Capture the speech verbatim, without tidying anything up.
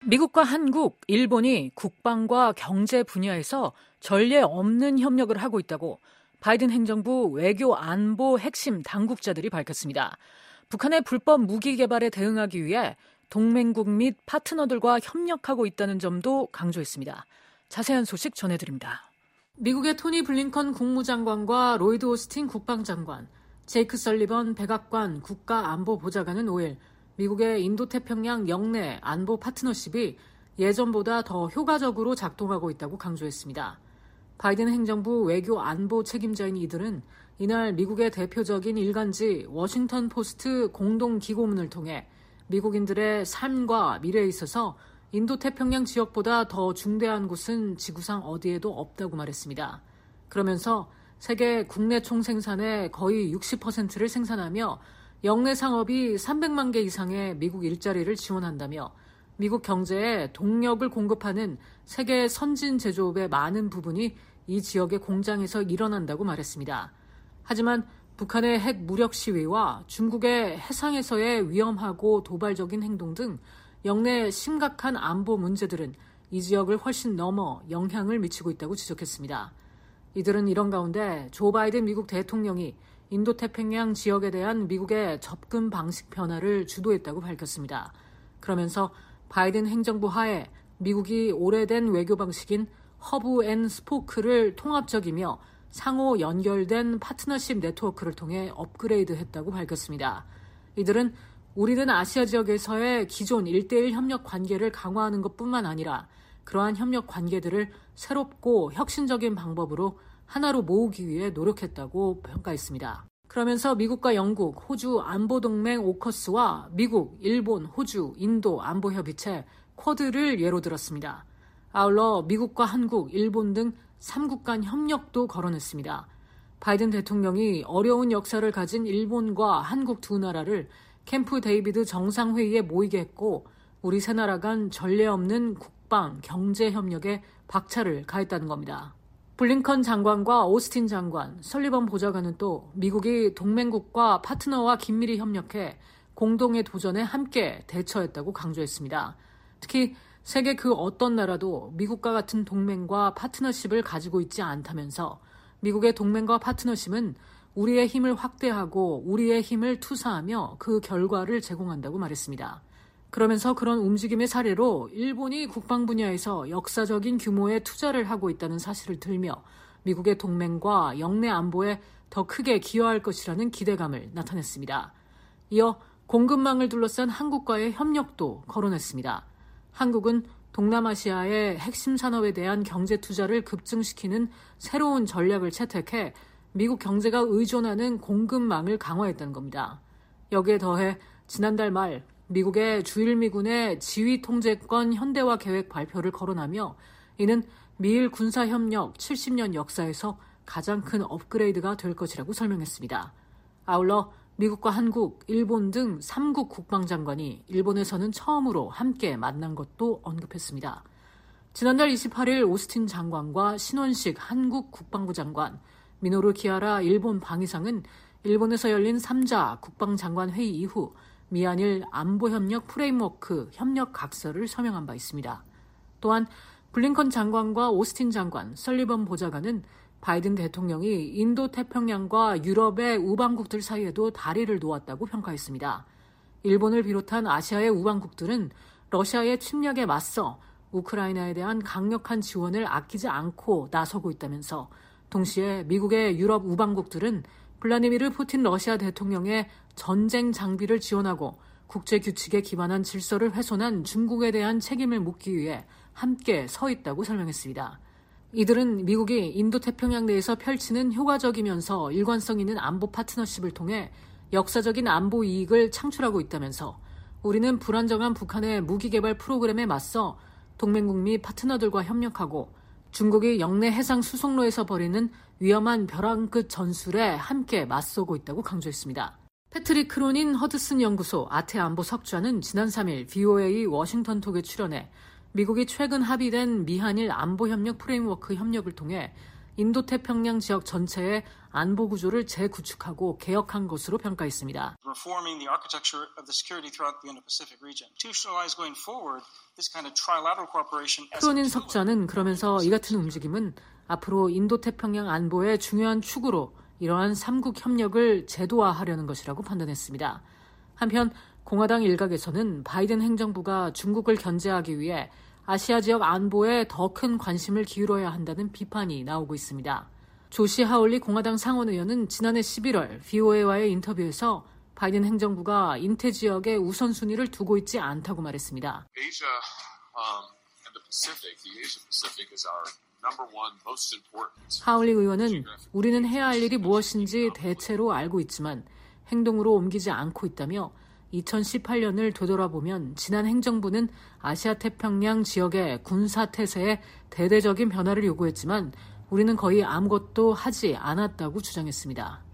미국과 한국, 일본이 국방과 경제 분야에서 전례 없는 협력을 하고 있다고 바이든 행정부 외교 안보 핵심 당국자들이 밝혔습니다. 북한의 불법 무기 개발에 대응하기 위해 동맹국 및 파트너들과 협력하고 있다는 점도 강조했습니다. 자세한 소식 전해드립니다. 미국의 토니 블링컨 국무장관과 로이드 오스틴 국방장관, 제이크 설리번 백악관 국가안보보좌관은 오일 미국의 인도태평양 영내 안보 파트너십이 예전보다 더 효과적으로 작동하고 있다고 강조했습니다. 바이든 행정부 외교 안보 책임자인 이들은 이날 미국의 대표적인 일간지 워싱턴 포스트 공동 기고문을 통해 미국인들의 삶과 미래에 있어서 인도태평양 지역보다 더 중대한 곳은 지구상 어디에도 없다고 말했습니다. 그러면서 세계 국내 총생산의 거의 육십 퍼센트를 생산하며 영내 상업이 삼백만 개 이상의 미국 일자리를 지원한다며 미국 경제에 동력을 공급하는 세계 선진 제조업의 많은 부분이 이 지역의 공장에서 일어난다고 말했습니다. 하지만 북한의 핵 무력 시위와 중국의 해상에서의 위험하고 도발적인 행동 등 영내 심각한 안보 문제들은 이 지역을 훨씬 넘어 영향을 미치고 있다고 지적했습니다. 이들은 이런 가운데 조 바이든 미국 대통령이 인도태평양 지역에 대한 미국의 접근 방식 변화를 주도했다고 밝혔습니다. 그러면서 바이든 행정부 하에 미국이 오래된 외교 방식인 허브 앤 스포크를 통합적이며 상호 연결된 파트너십 네트워크를 통해 업그레이드했다고 밝혔습니다. 이들은 우리는 아시아 지역에서의 기존 일대일 협력 관계를 강화하는 것뿐만 아니라 그러한 협력 관계들을 새롭고 혁신적인 방법으로 하나로 모으기 위해 노력했다고 평가했습니다. 그러면서 미국과 영국, 호주 안보동맹 오커스와 미국, 일본, 호주, 인도 안보협의체 쿼드를 예로 들었습니다. 아울러 미국과 한국, 일본 등 삼 국 간 협력도 거론했습니다. 바이든 대통령이 어려운 역사를 가진 일본과 한국 두 나라를 캠프 데이비드 정상회의에 모이게 했고 우리 세 나라 간 전례 없는 국방, 경제 협력에 박차를 가했다는 겁니다. 블링컨 장관과 오스틴 장관, 설리번 보좌관은 또 미국이 동맹국과 파트너와 긴밀히 협력해 공동의 도전에 함께 대처했다고 강조했습니다. 특히 세계 그 어떤 나라도 미국과 같은 동맹과 파트너십을 가지고 있지 않다면서 미국의 동맹과 파트너십은 우리의 힘을 확대하고 우리의 힘을 투사하며 그 결과를 제공한다고 말했습니다. 그러면서 그런 움직임의 사례로 일본이 국방 분야에서 역사적인 규모의 투자를 하고 있다는 사실을 들며 미국의 동맹과 영내 안보에 더 크게 기여할 것이라는 기대감을 나타냈습니다. 이어 공급망을 둘러싼 한국과의 협력도 거론했습니다. 한국은 동남아시아의 핵심 산업에 대한 경제 투자를 급증시키는 새로운 전략을 채택해 미국 경제가 의존하는 공급망을 강화했다는 겁니다. 여기에 더해 지난달 말 미국의 주일미군의 지휘통제권 현대화 계획 발표를 거론하며 이는 미일 군사협력 칠십 년 역사에서 가장 큰 업그레이드가 될 것이라고 설명했습니다. 아울러 미국과 한국, 일본 등 삼 국 국방장관이 일본에서는 처음으로 함께 만난 것도 언급했습니다. 지난달 이십팔일 오스틴 장관과 신원식 한국 국방부 장관, 미노루 키하라 일본 방위상은 일본에서 열린 삼 자 국방장관 회의 이후 미한일 안보협력 프레임워크 협력 각서를 서명한 바 있습니다. 또한 블링컨 장관과 오스틴 장관, 설리번 보좌관은 바이든 대통령이 인도태평양과 유럽의 우방국들 사이에도 다리를 놓았다고 평가했습니다. 일본을 비롯한 아시아의 우방국들은 러시아의 침략에 맞서 우크라이나에 대한 강력한 지원을 아끼지 않고 나서고 있다면서 동시에 미국의 유럽 우방국들은 블라디미르 푸틴 러시아 대통령의 전쟁 장비를 지원하고 국제규칙에 기반한 질서를 훼손한 중국에 대한 책임을 묻기 위해 함께 서 있다고 설명했습니다. 이들은 미국이 인도태평양 내에서 펼치는 효과적이면서 일관성 있는 안보 파트너십을 통해 역사적인 안보 이익을 창출하고 있다면서 우리는 불안정한 북한의 무기 개발 프로그램에 맞서 동맹국 및 파트너들과 협력하고 중국이 영내 해상 수송로에서 벌이는 위험한 벼랑 끝 전술에 함께 맞서고 있다고 강조했습니다. 패트릭 크로닌 허드슨 연구소 아태 안보 석좌는 지난 삼일 브이오에이 워싱턴 톡에 출연해 미국이 최근 합의된 미한일 안보협력 프레임워크 협력을 통해 인도태평양 지역 전체의 안보 구조를 재구축하고 개혁한 것으로 평가했습니다. Reforming the architecture of the security throughout the Indo-Pacific region. Institutionalize going forward this kind of trilateral cooperation. 크로닌 석좌는 그러면서 이 같은 움직임은 앞으로 인도태평양 안보의 중요한 축으로 이러한 삼국 협력을 제도화하려는 것이라고 판단했습니다. 한편 공화당 일각에서는 바이든 행정부가 중국을 견제하기 위해 아시아 지역 안보에 더 큰 관심을 기울여야 한다는 비판이 나오고 있습니다. 조시 하울리 공화당 상원의원은 지난해 십일월 브이오에이와의 인터뷰에서 바이든 행정부가 인태 지역에 우선순위를 두고 있지 않다고 말했습니다. Asia, um, and the Pacific, the Asia Pacific is our number one most important. 하울리 의원은 우리는 해야 할 일이 무엇인지 대체로 알고 있지만 행동으로 옮기지 않고 있다며 이천십팔 년을 되돌아보면 지난 행정부는 아시아 태평양 지역의 군사 태세에 대대적인 변화를 요구했지만 우리는 거의 아무것도 하지 않았다고 주장했습니다.